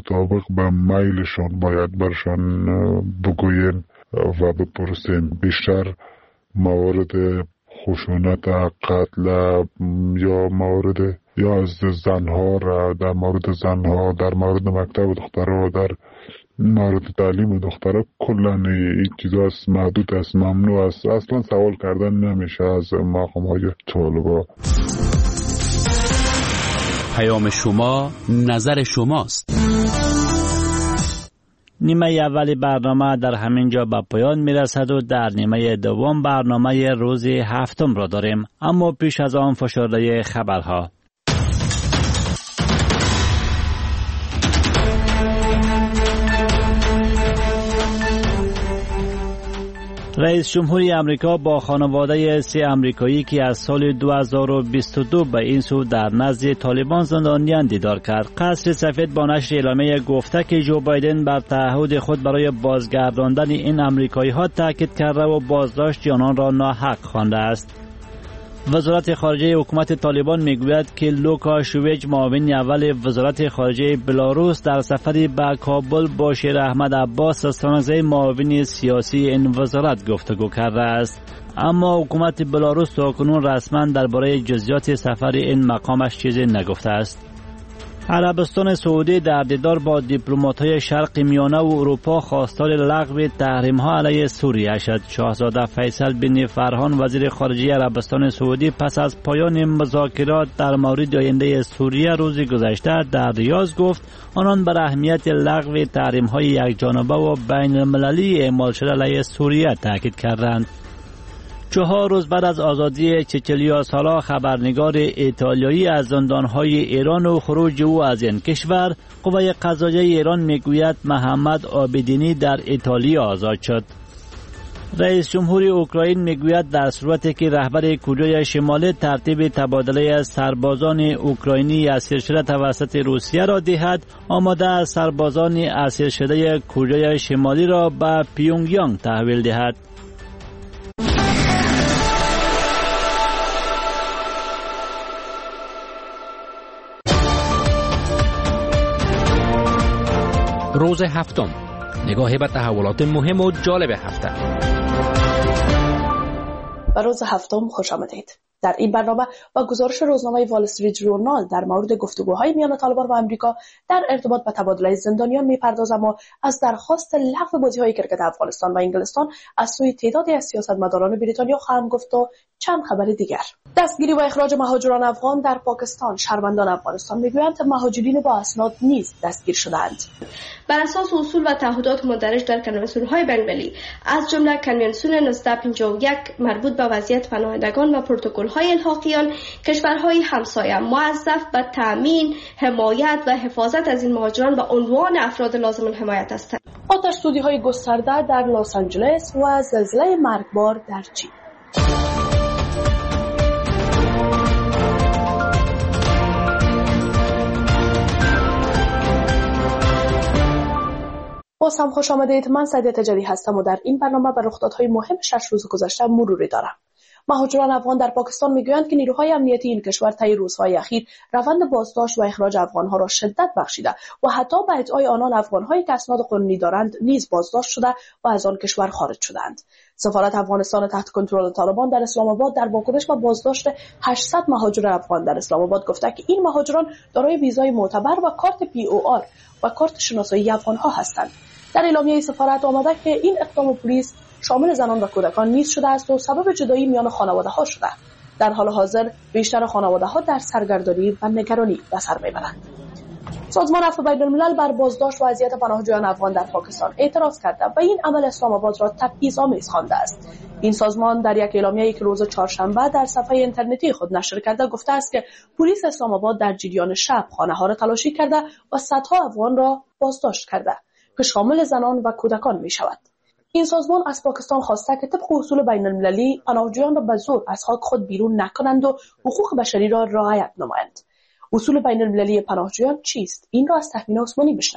مطابق به میلشان باید برشان بگوییم و بپرسیم. بیشتر موارد خشونت، قتل یا موارد یا از زنها را در مورد زنها، در مورد مکتب دخترها، در مورد تعلیم دخترها کلا این چیزا محدود است، ممنوع است. اصلا سوال کردن نمیشه از مقام‌های طالبا. پیام شما، نظر شماست. نیمه اول برنامه در همین جا به پایان میرسد و در نیمه دوم برنامه روز هفتم را داریم، اما پیش از آن فشرده خبرها. رئیس جمهوری امریکا با خانواده 3 امریکایی که از سال 2022 به این سو در نزد طالبان زندانیان دیدار کرد. قصر سفید با نشر اعلامیه گفته که جو بایدن بر تعهد خود برای بازگرداندن این امریکایی ها تاکید کرده و بازداشت آنان را ناحق خوانده است. وزارت خارجه حکومت طالبان میگوید که لوکا شویچ معاون اول وزارت خارجه بلاروس در سفری به کابل با شیر احمد عباس استانزه معاون سیاسی این وزارت گفتگو کرده است، اما حکومت بلاروس تاکنون رسما درباره جزئیات سفر این مقامش چیزی نگفته است. عربستان سعودی در دیدار با دیپلمات‌های شرق میانه و اروپا خواستار لغو تحریم‌ها علیه سوریه شد. شاهزاده فیصل بن فرحان وزیر خارجه عربستان سعودی پس از پایان مذاکرات در مورد آینده سوریه روز گذشته در ریاض گفت آنان بر اهمیت لغو تحریم‌های یکجانبه و بین‌المللی اعمال شده علیه سوریه تاکید کردند. 4 روز بعد از آزادی چچلیا سالا، خبرنگار ایتالیایی از زندانهای ایران و خروج او از این کشور، قوه قضاییه ایران میگوید محمد عابدینی در ایتالیا آزاد شد. رئیس جمهوری اوکراین میگوید در صورتی که رهبر کره شمالی ترتیب تبادله سربازان اوکراینی اسیر شده توسط روسیه را دهد، آماده است سربازان اسیر شده کره شمالی را به پیونگیانگ تحویل دهد. روز هفتم، نگاهی به تحولات مهم و جالب هفته. به روز هفتم خوش آمدید. در این برنامه با گزارش روزنامه وال استریت ژورنال در مورد گفتگوهای میان طالبان و آمریکا در ارتباط به تبادله زندانیان میپردازم و از درخواست لغو بازی‌های کرکت افغانستان و انگلستان از سوی تعدادی از سیاستمداران بریتانیا خواهم گفت و چند خبر دیگر. دستگیری و اخراج مهاجران افغان در پاکستان. شهروندان افغانستان میگویند مهاجرین با اسناد نیز دستگیر شدند. بر اساس اصول و تعهدات مندرج در کنوانسیون‌های بین‌المللی از جمله کنوانسیون 1951 مربوط به وضعیت پناهندگان و پروتکل‌های الحاقیان، کشورهای همسایه موظف به تامین، حمایت و حفاظت از این مهاجران به عنوان افراد لازم الحمایت هستند. آتش‌سوزی‌های گسترده در لس آنجلس و زلزله مرگبار در چین. باز هم خوش آمدید. من سعیده تجلی هستم و در این برنامه به رخدادهای مهم 6 روز گذشته مروری دارم. مهاجران افغان در پاکستان میگویند که نیروهای امنیتی این کشور طی روزهای اخیر روند بازداشت و اخراج افغانها را شدت بخشیده و حتی به ادعای آنان افغانهایی که اسناد قانونی دارند نیز بازداشت شده و از آن کشور خارج شدند. سفارت افغانستان تحت کنترل طالبان در اسلام آباد در واکنش به بازداشت 800 مهاجر افغان در اسلام آباد گفته که این مهاجران دارای ویزای معتبر و کارت POR و کارت شناسایی افغانها هستند. در اعلامیه سفارت آمده که این اقدام پلیس شامل زنان و کودکان نیز شده است و سبب جدایی میان خانواده‌ها شده. در حال حاضر بیشتر خانواده‌ها در سرگردانی و نگرانی به سر می‌برند. سازمان عفو بین‌الملل بر بازداشت و اذیت پناهجویان افغان در پاکستان اعتراض کرده و این عمل اسلام آباد را تبعیض‌آمیز خوانده است. این سازمان در یک اعلامیه‌ای که روز چهارشنبه در صفحه اینترنتی خود نشر کرده گفته است که پلیس اسلام آباد در جریان شب خانه‌ها را تلاشی کرده و صدها افغان را بازداشت کرده که شامل زنان و کودکان می‌شود. این سازمان از پاکستان خواسته که طبق اصول بین‌المللی پناهجویان را به زور از خاک خود بیرون نکنند و حقوق بشری را رعایت نمایند. اصول بین‌المللی پناهجویان چیست؟ این را از تهمینه عثمانی بشنوید.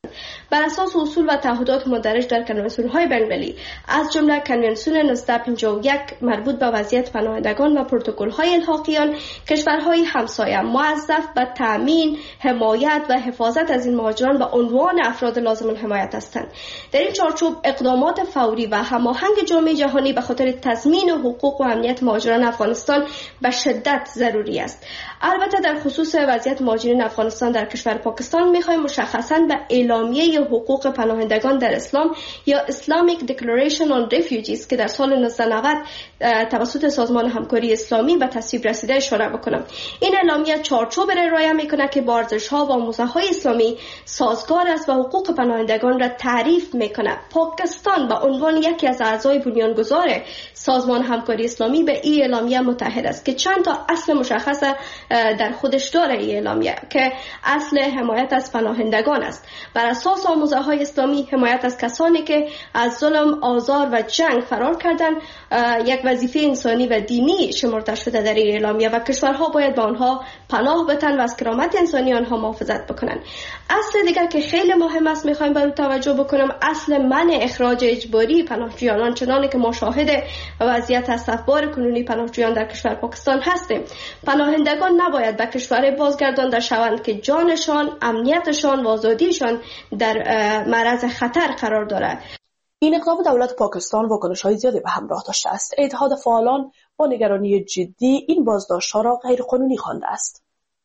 بر اساس اصول و تعهدات مندرج در کنوانسیون‌های بین‌المللی از جمله کنوانسیون 1951 مربوط به وضعیت پناهندگان و پروتکل‌های الحاقیان، کشورهای همسایه موظف به تأمین، حمایت و حفاظت از این مهاجران به عنوان افراد لازم الحمایت هستند. در این چارچوب اقدامات فوری و هماهنگ جامعه جهانی به خاطر تضمین حقوق و امنیت مهاجران افغانستان به شدت ضروری است. البته در خصوص وضعیت مهاجرین افغانستان در کشور پاکستان می‌خوایم مشخصاً به اعلامیه حقوق پناهندگان در اسلام یا Islamic Declaration on Refugees که در سال 1990 توسط سازمان همکاری اسلامی به تصویب رسیده اشاره بکنم. این اعلامیه چارچوب را ارائه می‌کند که با ارزش‌ها و آموزه‌های اسلامی سازگار است و حقوق پناهندگان را تعریف می‌کند. پاکستان به عنوان یکی از اعضای بنیانگذار سازمان همکاری اسلامی به این اعلامیه متحد است که چند تا اصل مشخص در خودش داره. این اعلامیه که اصل حمایت از پناهندگان است. بر اساس آموزه‌های اسلامی حمایت از کسانی که از ظلم، آزار و جنگ فرار کردند یک وظیفه انسانی و دینی شمرده شده در این اعلامیه و کشورها باید به آنها پناه بدهند و از کرامت انسانی آنها محافظت بکنند. اصل دیگر که خیلی مهم است میخوایم بر توجه بکنم اصل منع اخراج اجباری پناهجویان، آنچنانی که ما شاهد وضعیت اسفبار کنونی پناهجویان در کشور پاکستان هستیم. پناهندگان نباید به کشور بازگردانده شوند که جانشان، امنیتشان و آزادیشان در معرض خطر قرار دارد. این اقدام دولت پاکستان واکنش‌های زیادی به همراه داشته است. اتحاد فعالان با نگرانی جدی این بازداشت‌ها را غیرقانونی خوانده است.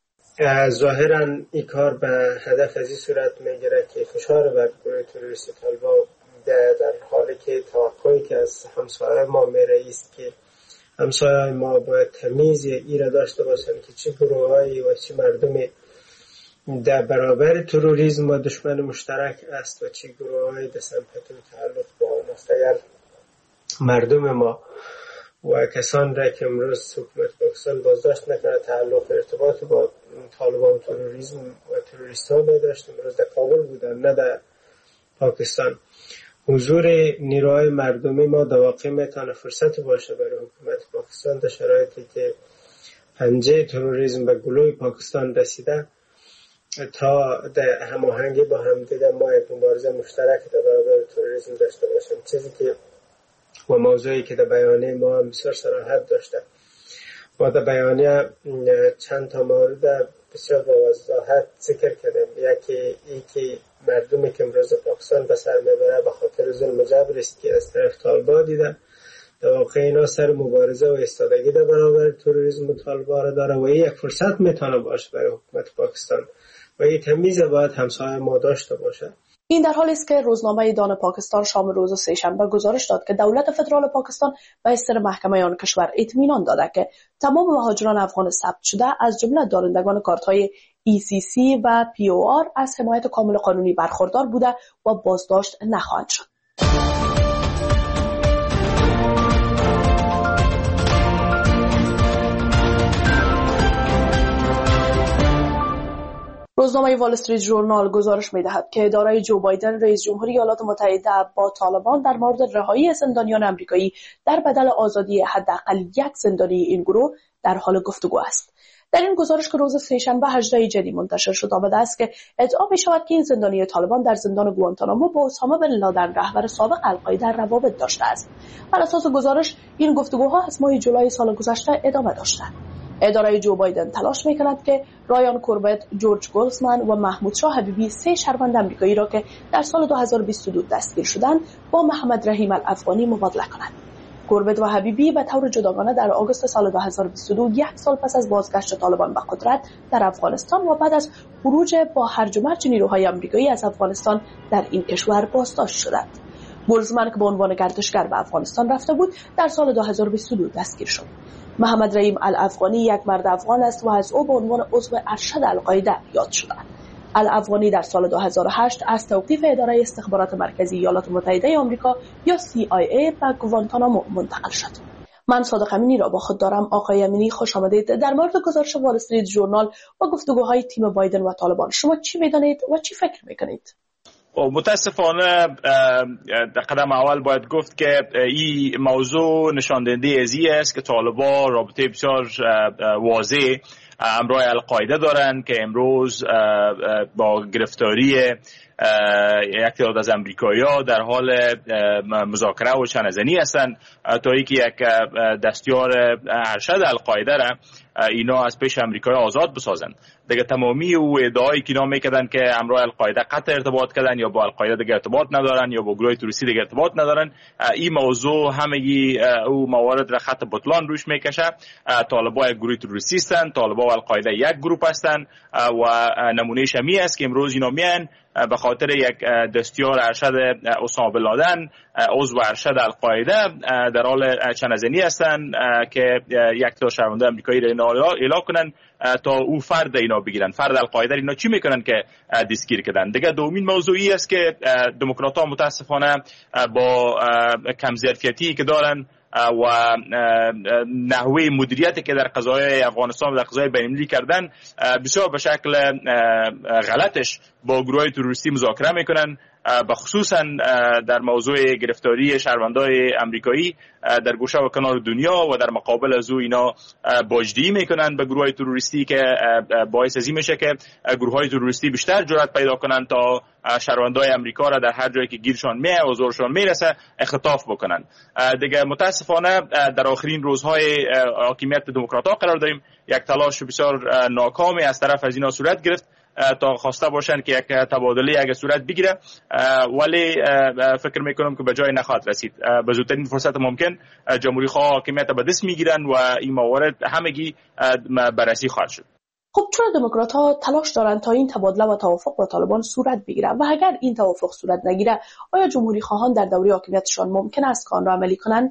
ظاهراً این کار به هدف از این صورت می‌گیرد که فشار بر گروه تروریستی طالبان در حالی که توقعی که از همسایه ما می‌رسید است که همسایه ما باید تمیز این را داشته باشند که چه گروه‌هایی و چه مردمی در برابر تروریسم و دشمن مشترک است و چه گروه‌هایی در سمپاتی و تعلق با آن است. اگر مردم ما و کسان را که امروز حکومت پاکستان بازداشت نکنه تعلق ارتباط با طالبان و تروریسم و تروریست‌ها داشت، امروز در کابل بودن نه در پاکستان، حضور نیروهای مردمی ما در واقع میتونه فرصت باشه برای حکومت پاکستان در شرایطی که پنجه تروریسم به گلوی پاکستان رسیده تا در هماهنگی با همدیگر ما یک مبارزه مشترک در برابر تروریسم داشته باشیم. چیزی که و موضوعی که در بیانیه ما هم بسیار صراحت داشته. ما در بیانیه چند تا مورد بسیار با وضاحت ذکر کردیم. یکی ای که مردمی که امروز پاکستان به سر میبره به خاطر ظلم و جبر است که از طرف طالبان دیده، در واقع اینا سر مبارزه و ایستادگی در برابر تروریسم و طالبان را داره و این یک فرصت میتونه باشه برای حکومت پاکستان و این تمیز باید همسایه ما داشته باشه. این در حالی است که روزنامه دان پاکستان شام روز سه‌شنبه گزارش داد که دولت فدرال پاکستان به استر محکمه آن کشور اطمینان داده که تمام مهاجران افغان ثبت شده از جمله دارندگان کارت‌های ECC و POR از حمایت کامل قانونی برخوردار بوده و بازداشت نخواهند شد. روزنامه وال استریت ژورنال گزارش می‌دهد که اداره جو بایدن رئیس جمهوری ایالات متحده با طالبان در مورد رهایی زندانیان آمریکایی در بدل آزادی حداقل یک زندانی این گروه در حال گفتگو است. در این گزارش که روز سه‌شنبه 18 جدی منتشر شد آمده است که ادعا می‌شود که این زندانی طالبان در زندان گوانتانامو با اسامه بن لادن رهبر سابق القاعده روابط داشته است. بر اساس گزارش این گفتگوها از ماه جولای سال گذشته ادامه داشته. اداره جو بایدن تلاش می‌کند که رایان کوربت، جورج گولزمن و محمود شاه حبیبی 3 شهروند آمریکایی را که در سال 2022 دستگیر شدند با محمد رحیم الافغانی مبادله کنند. کوربت و حبیبی به طور جداگانه در آگوست سال 2022 یک سال پس از بازگشت طالبان به قدرت در افغانستان و بعد از خروج با هرج و مرج نیروهای آمریکایی از افغانستان در این کشور بازداشت شدند. گولزمن که به عنوان گردشگر به افغانستان رفته بود در سال 2022 دستگیر شد. محمد رحیم الافغانی یک مرد افغان است و از او به عنوان عضو ارشد القاعده یاد شده. الافغانی در سال 2008 از توقیف اداره استخبارات مرکزی ایالات متحده آمریکا یا CIA به گوانتانامو منتقل شد. من صادق امینی را با خود دارم. آقای امینی خوش آمدید. در مورد گزارش وال استریت ژورنال و گفتگوهای تیم بایدن و طالبان شما چی می‌دانید و چی فکر می‌کنید؟ متاسفانه در قدم اول باید گفت که این موضوع نشاندهنده ازی است که طالبان رابطه بسیار واضح همراه القاعده دارند که امروز با گرفتاری یک تعداد از امریکایی‌ها در حال مذاکره و چنه‌زنی هستند تا اینکه یک دستیار ارشد القاعده را اینا از پیش امریکای آزاد بسازند. دیگه تمامی او ادعایی که اینا میکردن که همراه القاعده قطع ارتباط کردن یا با القاعده دیگه ارتباط ندارن یا با گروه تروریستی دیگه ارتباط ندارن، این موضوع همگی او موارد را خط بطلان روش میکشه. طالبان یک گروه تروریستی هستند، طالبان و القاعده یک گروه هستند و نمونه شمی است که امروز اینا میان به خاطر یک دستیار ارشد اسامه بن لادن عضو ارشد القاعده در حال چنه‌زنی هستند که یک تا شهرونده آمریکایی را اعلام کنن تا او فرد اینا بگیرن. فرد القاعده اینا چی میکنن که دستگیر کردن. دیگه دومین موضوعی است که دموکرات‌ها متاسفانه با کم ظرفیتی که دارن و نحوه مدیریتی که در قضایای افغانستان و در قضایای بین‌المللی کردن بسیار به شکل غلطش با گروهای تروریستی مذاکره میکنن، بخصوصا در موضوع گرفتاری شهروندای امریکایی در گوشه و کنار دنیا و در مقابل از او اینا باجدهی میکنن به گروهای تروریستی که باعث از این میشه که گروهای تروریستی بیشتر جرأت پیدا کنن تا شهروندای امریکا را در هر جایی که گیرشان میه و زورشان میرسه اختطاف بکنن. دیگه متاسفانه در آخرین روزهای حاکمیت دموکرات‌ها قرار داریم. یک تلاش بسیار ناکامی از طرف از اینا صورت گرفت تا خواسته باشن که یک تبادله اگه صورت بگیره، ولی فکر میکنم که به جای نخواهد رسید. به زودترین فرصت ممکن جمهوری خواه حاکمیت به دست میگیرن و این موارد همگی بررسی خواهد شد. خب چرا دموکرات‌ها تلاش دارند تا این تبادله و توافق با طالبان صورت بگیره و اگر این توافق صورت نگیره آیا جمهوری خواهان در دوره حاکمیتشان ممکن است که آن را عملی کنند؟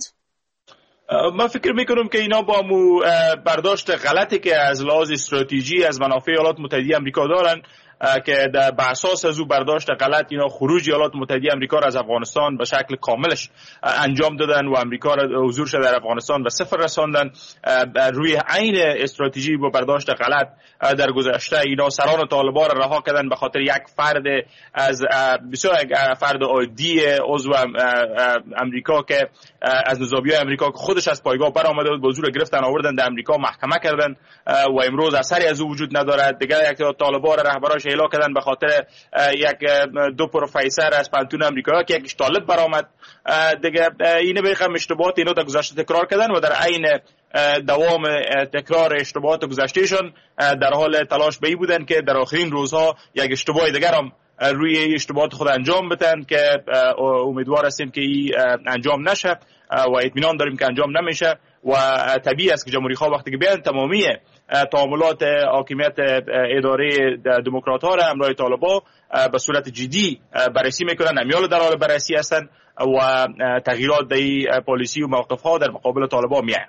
من فکر میکنم که اینا با برداشت غلطی که از لحاظ استراتژی از منافع ایالات متحده آمریکا دارن که بر اساس از او برداشت غلط اینا خروج ایالات متحده آمریکا را از افغانستان به شکل کاملش انجام دادن و آمریکا را حضورش در افغانستان به صفر رساندن. روی عین استراتژی با برداشت غلط در گذشته اینا سران طالبان را رها کردن به خاطر یک فرد از بسیار یک فرد عادی عضو آمریکا که از نظامیای آمریکا که خودش از پایگاه برآمده بود، حضور گرفتن آوردن در آمریکا محکمه کردن و امروز اثری از او وجود ندارد. دیگه یک طالبان رهبراش اعلام کردن به خاطر یک دو پروفسور از پانتون آمریکا که یک طالب برآمد. دیگه اینه به خاطر اشتباهات اینو در گذشته تکرار کردن و در عین دوام تکرار اشتباهات گذشتهشون در حال تلاش به این بودن که در آخرین روزها یک اشتباه دیگر هم روی اشتباهات خود انجام بدن که امیدوار هستیم که این انجام نشه و اطمینان داریم که انجام نمیشه و طبیعی است که جمهوری خواه وقتی که بیان تمامی تعاملات حاکمیت اداره دموکرات‌ها را همراه طالبان به صورت جدی بررسی میکنن، امیال در حال بررسی هستند و تغییرات در پالیسی و موقف‌ها در مقابل طالبان میآید.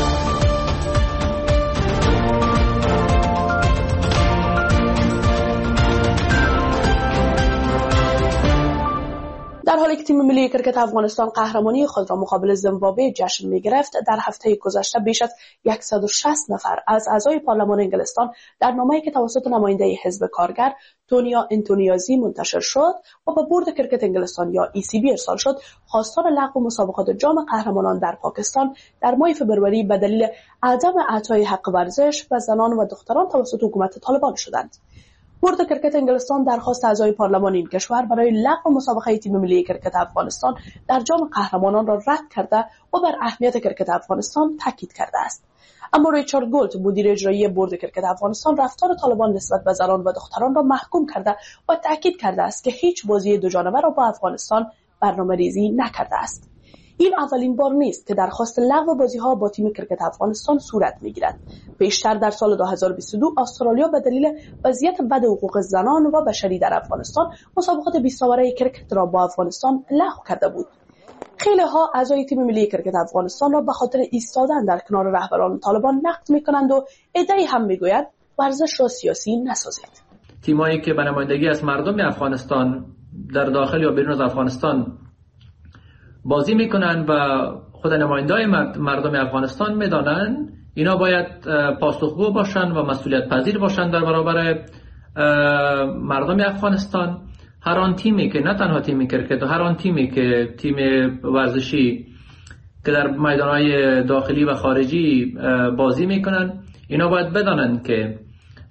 در حالی که تیم ملی کرکت افغانستان قهرمانی خود را مقابل زیمبابوه جشن می‌گرفت، در هفته گذشته بیش از 160 نفر از اعضای پارلمان انگلستان در نامه‌ای که توسط نماینده حزب کارگر تونیا انتونیازی منتشر شد و به بورد کرکت انگلستان یا ECB ارسال شد، خواستار لغو مسابقات جام قهرمانان در پاکستان در ماه فوریه به دلیل عدم اعطای حق ورزش به زنان و دختران توسط حکومت طالبان شدند. بورد کرکت انگلستان درخواست اعضای پارلمان این کشور برای لغو مسابقه تیم ملی کرکت افغانستان در جام قهرمانان را رد کرده و بر اهمیت کرکت افغانستان تاکید کرده است. اما ریچارد گولت مدیر اجرایی بورد کرکت افغانستان رفتار طالبان نسبت به زنان و دختران را محکوم کرده و تاکید کرده است که هیچ بازی دو جانبه را با افغانستان برنامه‌ریزی نکرده است. این اولین بار نیست که درخواست لغو بازی‌ها با تیم کرکت افغانستان صورت می‌گیرد. پیشتر در سال 2022 استرالیا به دلیل وضعیت بد حقوق زنان و بشری در افغانستان مسابقات 20 اوره کرکت را با افغانستان لغو کرده بود. خیلی ها اعضای تیم ملی کرکت افغانستان را به خاطر ایستادن در کنار رهبران طالبان نقد می‌کنند و عده‌ای هم می‌گویند ورزش را سیاسی نسازید. تیمایی که به نمایندگی از مردم افغانستان در داخل یا بیرون از افغانستان بازی میکنن و خود نماینده‌های مردم افغانستان میدانن اینا باید پاسخگو باشن و مسئولیت پذیر باشن در برابر مردم افغانستان. هر آن تیمی که نه تنها تیم کرکت و هر آن تیمی که تیم ورزشی که در میدانهای داخلی و خارجی بازی میکنن اینا باید بدانن که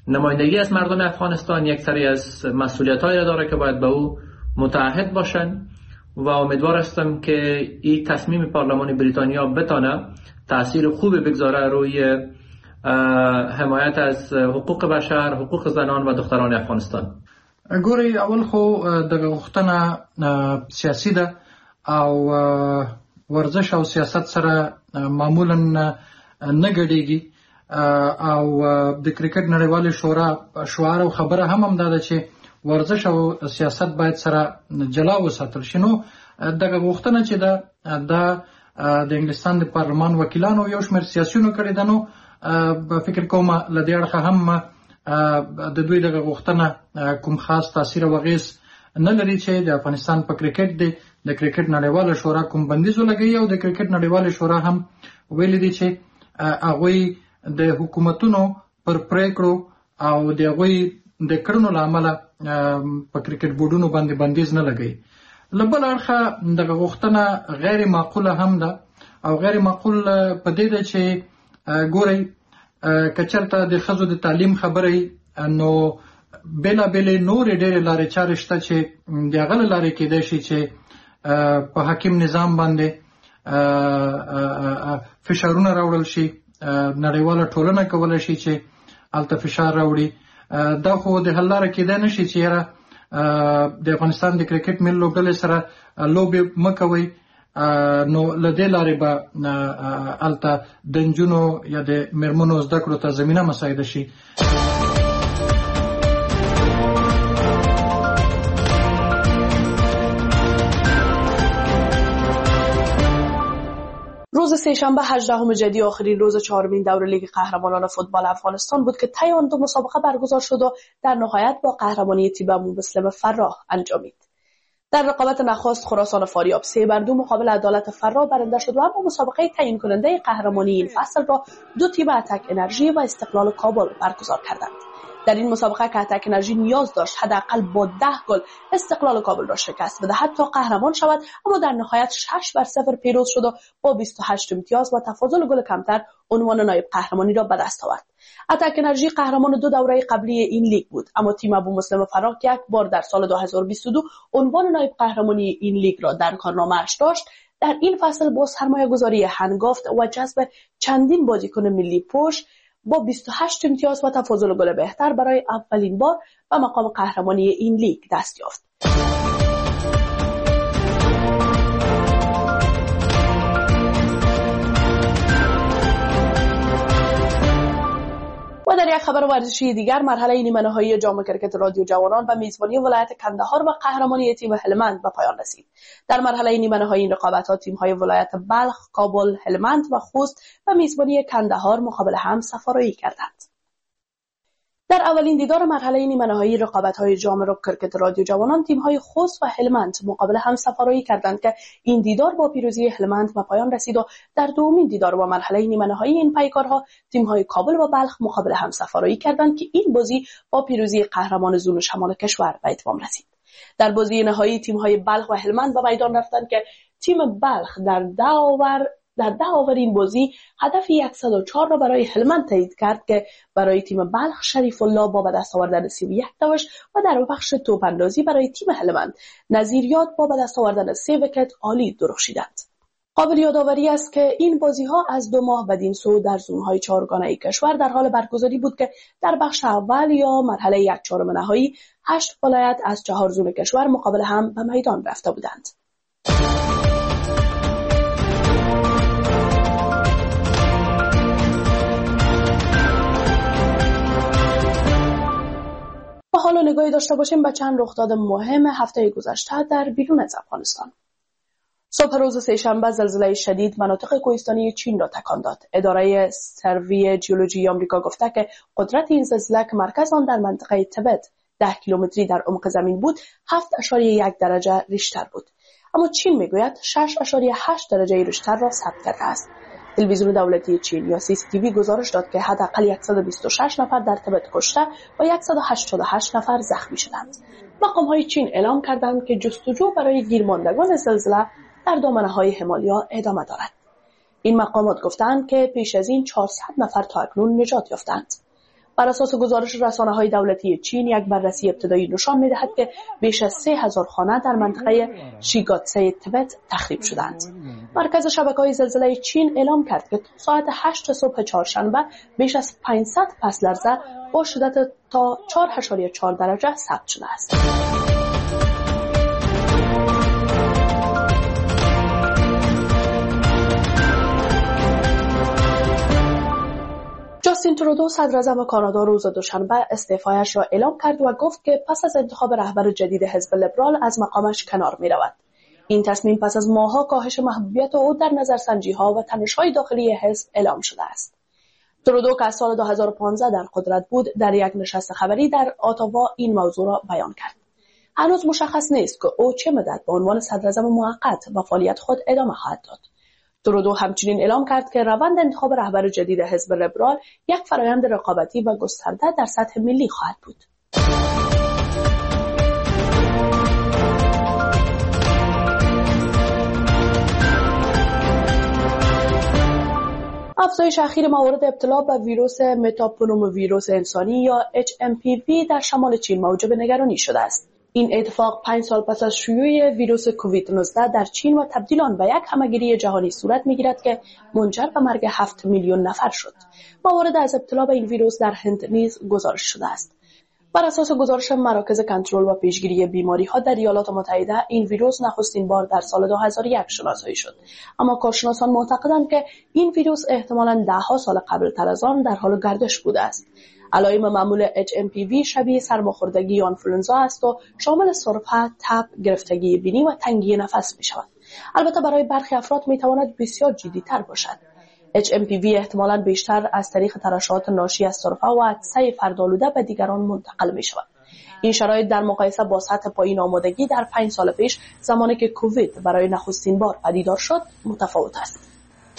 نمایندگی از مردم افغانستان یک سری از مسئولیت‌هایی را داره که باید به او متعهد باشند و امیدوار هستم که این تصمیم پارلمان بریتانیا بتانه تأثیر خوبی بگذاره روی حمایت از حقوق بشر، حقوق زنان و دختران افغانستان. ګوري اول خو دغه غوښتنه سیاسي ده او ورزش او سیاست سره معمولا نه ګډیږي او د کرکټ نړیوالې شورا شعار او خبره هم ده چې ورزش او سیاست باید سره جلا وساتل شي. نو دغه غوښتنه چې ده د انګلستان د پارلمان وکیلانو یو شمېر سیاسیونو کړې ده. نو فکر کوم له دې اړخه هم د دوی دغه غوښتنه کوم خاص تاثیر او اغیز نه لري چې د افغانستان په کرکټ د کرکټ نړیواله شورا کوم بندیز ولګوي او د کرکټ نړیواله شورا هم ویلي دي چې هغوی د حکومتونو پر پریکړو او د هغوی د کړنو له امله په کرکټ بورډونو باندې بندیز نه لګوي. له بل اړخه دغه غوښتنه غیر معقوله هم ده او غیر معقول په دې ده چې ګورئ که چېرته د ښځو د تعلیم خبرې نو بېلابېلې نورې ډېرې لارې چارې شته چې د هغه له لارې کېدای شي چې په حاکم نظام باندې فشارونه راوړل شي. نړیواله ټولنه کولی شي چې هلته فشار راوړي. دا خو د حل لاره کېدای نه شي چې یاره د افغانستان د کرکټ ملي لوبډلې سره لوبې مه کوئ، نو له دې لارې به هلته د نجونو یا د مېرمنو زده کړو ته زمینه مساعده شي. روز سه‌شنبه 18 جدی آخرین روز چهارمین دوره لیگ قهرمانان فوتبال افغانستان بود که طی آن دو مسابقه برگزار شد و در نهایت با قهرمانی تیم ابومسلم فراه انجامید. در رقابت نخست خراسان فاریاب 3-2 مقابل عدالت فراه برنده شد و اما مسابقه تعیین کننده قهرمانی این فصل را دو تیم اتک انرژی و استقلال کابل برگزار کردند. در این مسابقه که اتک انرژی نیاز داشت حداقل با 10 گل استقلال کابل را شکست بدهد تا قهرمان شود، اما در نهایت 6-0 پیروز شد و با 28 امتیاز و تفاضل گل کمتر عنوان نایب قهرمانی را به دست آورد. اتک انرژی قهرمان دو دوره قبلی این لیگ بود، اما تیم ابومسلم فراه که یک بار در سال 2022 عنوان نایب قهرمانی این لیگ را در کارنامه‌اش داشت، در این فصل با سرمایه‌گذاری هنگافت و جذب چندین بازیکن ملی پوش با 28 امتیاز و تفاضل گل بهتر برای اولین بار به مقام قهرمانی این لیگ دست یافت. و در یک خبر ورزشی دیگر، مرحله نیمه نهایی جام کرکت رادیو جوانان و میزبانی ولایت کندهار و قهرمانی تیم هلمند به پایان رسید. در مرحله نیمه نهایی این رقابت‌ها تیم‌های ولایت بلخ، کابل، هلمند و خوست و میزبانی کندهار مقابل هم سفارایی کردند. در اولین دیدار مرحله نیمه نهایی رقابت‌های جام کرکت رادیو جوانان تیم‌های خوست و هلمند مقابل هم سفارایی کردند که این دیدار با پیروزی هلمند به پایان رسید و در دومین دیدار و مرحله نیمه نهایی این پیکارها تیم‌های کابل و بلخ مقابل هم سفارایی کردند که این بازی با پیروزی قهرمان زون شمال کشور به اتمام رسید. در بازی نهایی تیم‌های بلخ و هلمند به میدان رفتند که تیم بلخ در 10 اوور این بازی هدف 104 را برای هلمند تایید کرد که برای تیم بلخ شریف الله با به دست آوردن 31 داشت و در بخش توپ اندازی برای تیم هلمند نظیریات با به دست آوردن 3 ویکت عالی درخشیدند. قابل یادآوری است که این بازی‌ها از 2 ماه بدین سو در زون‌های چهارگانه کشور در حال برگزاری بود که در بخش اول یا مرحله 1/4 نهایی 8 ولایت از 4 زون کشور مقابل هم به میدان رفته بودند. و حالا نگاهی داشته باشیم به چند رخداد مهم هفته گذشته در بیرون از افغانستان. صبح روز سه‌شنبه زلزله شدید مناطق کوهستانی چین را تکان داد. اداره سروی جیولوژی آمریکا گفته که قدرت این زلزله که مرکز آن در منطقه تبت 10 کیلومتری در عمق زمین بود 7.1 درجه ریشتر بود. اما چین میگوید 6.8 درجه ریشتر را ثبت کرده است. تلویزیون دولتی چین یا CCTV گزارش داد که حداقل 126 نفر در تبت کشته و 188 نفر زخمی شدند. مقام‌های چین اعلام کردند که جستجو برای گیرماندگان زلزله در دامنه‌های همالیا ادامه دارد. این مقامات گفتند که پیش از این 400 نفر تا اکنون نجات یافتند. بر اساس گزارش رسانه‌های دولتی چین، یک بررسی ابتدایی نشان می‌دهد که بیش از 3000 خانه در منطقه شیگاتسه تبت تخریب شدند. مرکز شبکه‌های زلزله چین اعلام کرد که ساعت 8 صبح چهارشنبه بیش از 500 پس لرزه با شدت تا 4.4 درجه ثبت شده است. جاستین ترودو صدراعظم کانادا روز دوشنبه استعفایش را اعلام کرد و گفت که پس از انتخاب رهبر جدید حزب لیبرال از مقامش کنار می رود. این تصمیم پس از ماه‌ها کاهش محبوبیت او در نظرسنجی‌ها و تنش‌های داخلی حزب اعلام شده است. ترودو که از سال 2015 در قدرت بود، در یک نشست خبری در اتاوا این موضوع را بیان کرد. هنوز مشخص نیست که او چه مدت به عنوان صدراعظم موقت و فعالیت خود ادامه خواهد داد. ترودو همچنین اعلام کرد که روند انتخاب رهبر جدید حزب لیبرال یک فرایند رقابتی و گسترده در سطح ملی خواهد بود. افزایش اخیر موارد ابتلا به ویروس متاپنوموویروس انسانی یا HMPV در شمال چین موجب نگرانی شده است. این اتفاق 5 سال پس از شیوع ویروس کووید 19 در چین و تبدیل آن به یک همهگیری جهانی صورت می‌گیرد که منجر به مرگ 7 میلیون نفر شد. موارد از ابتلا به این ویروس در هند نیز گزارش شده است. بر اساس گزارش مراکز کنترل و پیشگیری بیماری‌ها در ایالات متحده، این ویروس نخستین بار در سال 2001 شناسایی شد. اما کارشناسان معتقدند که این ویروس احتمالاً ده‌ها سال قبل‌تر از آن در حال گردش بوده است. علائم معمول HMPV شبیه سرماخوردگی یا آنفلوانزا است و شامل سرفه، تب، گرفتگی بینی و تنگی نفس می شود. البته برای برخی افراد می تواند بسیار جدی‌تر باشد. HMPV احتمالاً بیشتر از طریق ترشحات ناشی از سرفه و عطسه فردآلوده به دیگران منتقل می شود. این شرایط در مقایسه با سطح پایین آمادگی در 5 سال پیش، زمانی که کووید برای نخستین بار پدیدار شد، متفاوت است.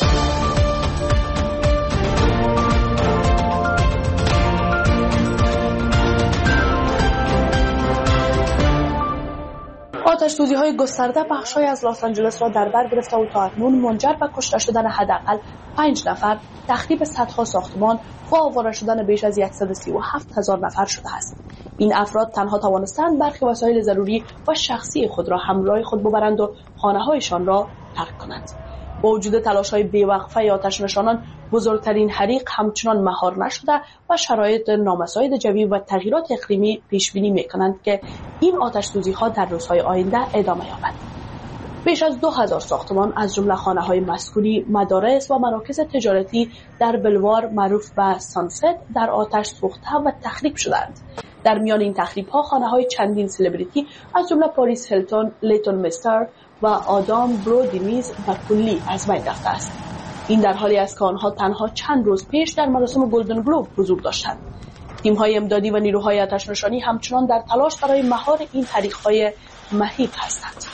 آتش‌سوزی‌های گسترده بخش‌های از لس آنجلس را در بر گرفته و تا اکنون منجر به کشته شدن حداقل 5 نفر، تخریب صدها ساختمان و آواره شدن بیش از 137,000 نفر شده است. این افراد تنها توانستند برخی وسایل ضروری و شخصی خود را همراه خود ببرند و خانه‌هایشان را ترک کنند. با وجود تلاش‌های بی‌وقفه آتش‌نشانان، بزرگترین حریق همچنان مهار نشده و شرایط نامساعد جوی و تغییرات اقلیمی پیش‌بینی می‌کنند که این آتش‌سوزی‌ها در روزهای آینده ادامه یابد. بیش از 2000 ساختمان از جمله خانه‌های مسکونی، مدارس و مراکز تجارتی در بلوار معروف به سانست در آتش سوخته و تخریب شدند. در میان این تخریب‌ها خانه‌های چندین سلبریتی از جمله پاریس هیلتون، لیتون مستر و آدام برودی نیز به کلی از بین رفته است. این در حالی است که آنها تنها چند روز پیش در مراسم گلدن گلوب حضور داشتند. تیم‌های امدادی و نیروهای آتش‌نشانی همچنان در تلاش برای مهار این حریق‌های مهیب هستند.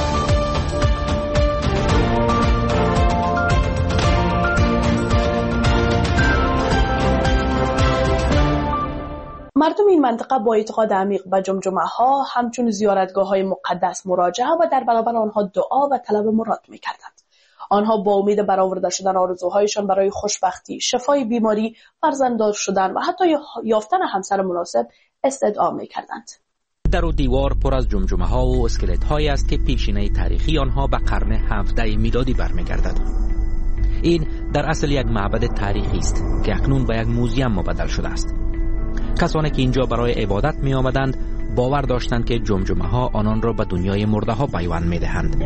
مردم این منطقه با اعتقاد عمیق به جمجمه‌ها همچون زیارتگاه‌های مقدس مراجعه و در برابر آنها دعا و طلب مراد می‌کردند. آنها با امید برآورده شدن آرزوهایشان برای خوشبختی، شفای بیماری، فرزنددار شدن و حتی یافتن همسر مناسب استدعا می‌کردند. در و دیوار پر از جمجمه‌ها و اسکلت‌هایی است که پیشینه تاریخی آنها به قرن 17 میلادی برمیگردد. این در اصل یک معبد تاریخی است که اکنون به یک موزیم مبدل شده است. کسانی که اینجا برای عبادت می آمدند باور داشتند که جمجمه‌ها آنان را به دنیای مرده ها پیوند می دهند.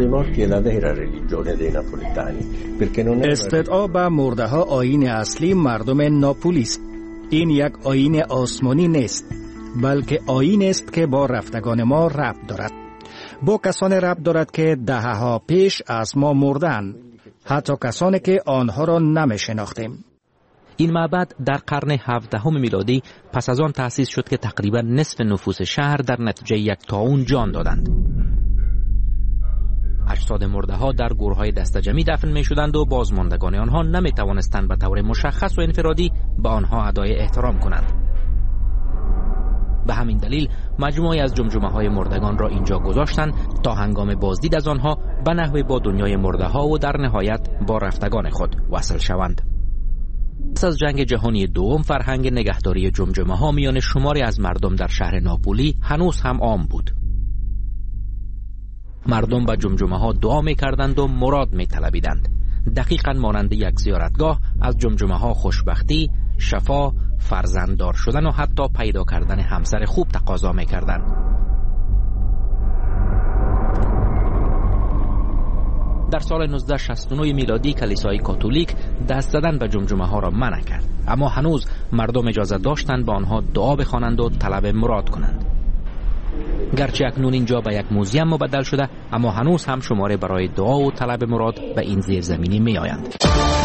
استدعا به مرده ها آیین اصلی مردم ناپولی است. این یک آیین آسمانی نیست، بلکه آیین است که با رفتگان ما ربط دارد. با کسانی ربط دارد که دهه‌ها پیش از ما مردند، حتی کسانی که آنها را نمی شناختیم. این معبد در قرن 17 میلادی پس از آن تأسیس شد که تقریبا نصف نفوس شهر در نتیجه یک طاعون جان دادند. اجساد مرده ها در گورهای دسته‌جمعی دفن می شدند و بازماندگان آنها نمی توانستند به طور مشخص و انفرادی به آنها ادای احترام کنند. به همین دلیل مجموعی از جمجمه‌های مردگان را اینجا گذاشتند تا هنگام بازدید از آنها به نحوی با دنیای مرده ها و در نهایت با رفتگان خود وصل شوند. پس از جنگ جهانی دوم فرهنگ نگهداری جمجمه ها میان شماری از مردم در شهر ناپولی هنوز هم عام بود. مردم به جمجمه ها دعا می کردند و مراد می طلبیدند. دقیقاً مانند یک زیارتگاه از جمجمه ها خوشبختی، شفا، فرزنددار شدن و حتی پیدا کردن همسر خوب تقاضا می کردند. در سال 1969 میلادی کلیسای کاتولیک دست زدن به جمجمه ها را منع کرد، اما هنوز مردم اجازه داشتند با آنها دعا بخوانند و طلب مراد کنند. گرچه اکنون اینجا به یک موزیم مبدل شده، اما هنوز هم شماره برای دعا و طلب مراد به این زیرزمینی می آیند.